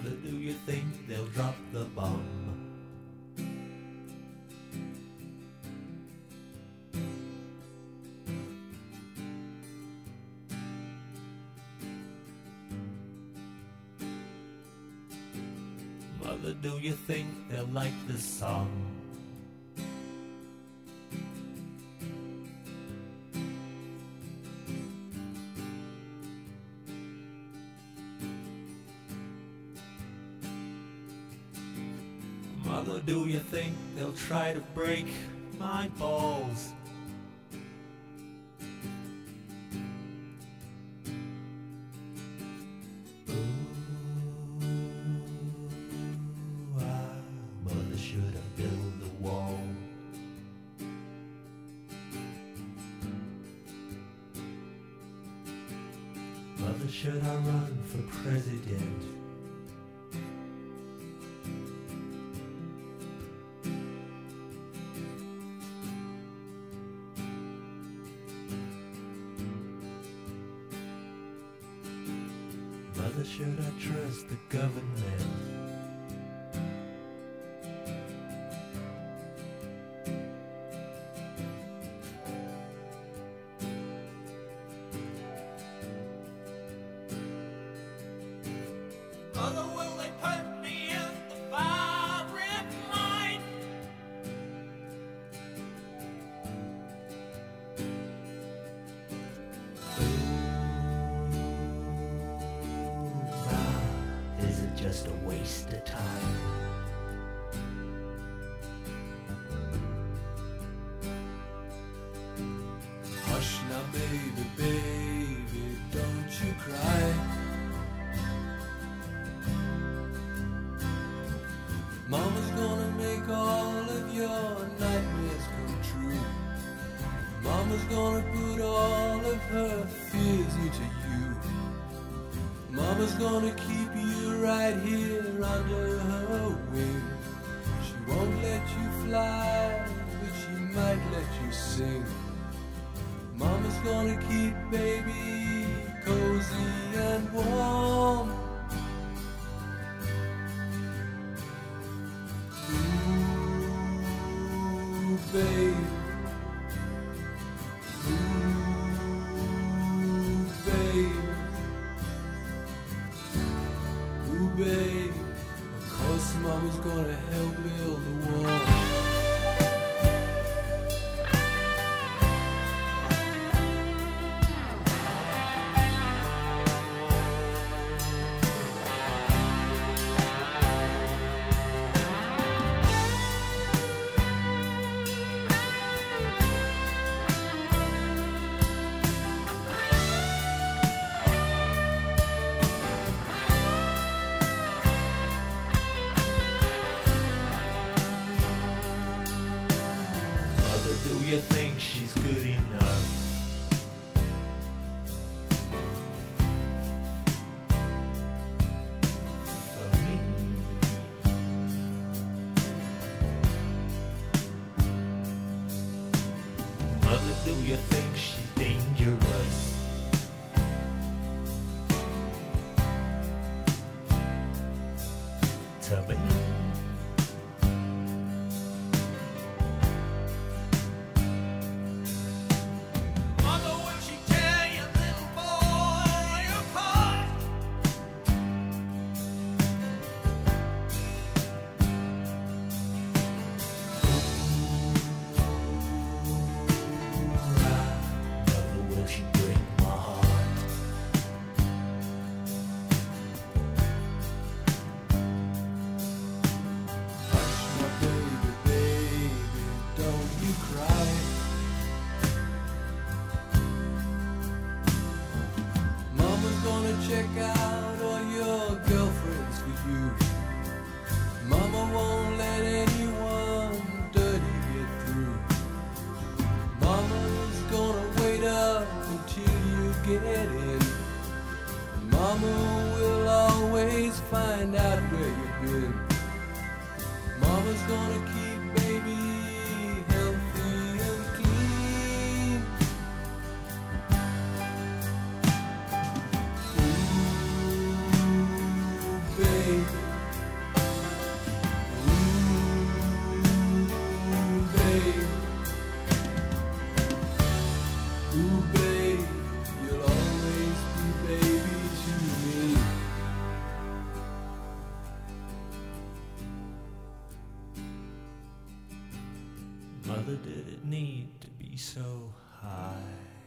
Mother, do you think they'll drop the bomb? Mother, do you think they'll like this song? Mother, do you think they'll try to break my balls? Mother, should I build a wall? Mother, should I run for president? Mother, should I trust the government? Mother, will they put me in the firing line? Is it just a waste of time? Hush now, baby, baby, don't you cry. Mama's gonna make all of your nightmares come true. Mama's gonna put all of her fears into you. Mama's gonna keep you right here under her wing. She won't let you fly, but she might let you sing. Mama's gonna keep baby cozy and warm. Ooh, babe. Ooh, babe. Ooh, babe. Of course Mama's gonna help build the wall. Do you think she's good enough? For me? Mother, do you think she's dangerous? To me? Check out all your girlfriends for you. Mama won't let anyone dirty get through. Mama's gonna wait up until you get in. Mama will always find out where you've been. Mama's gonna keep baby healthy and clean. Ooh, baby. did it need to be so high?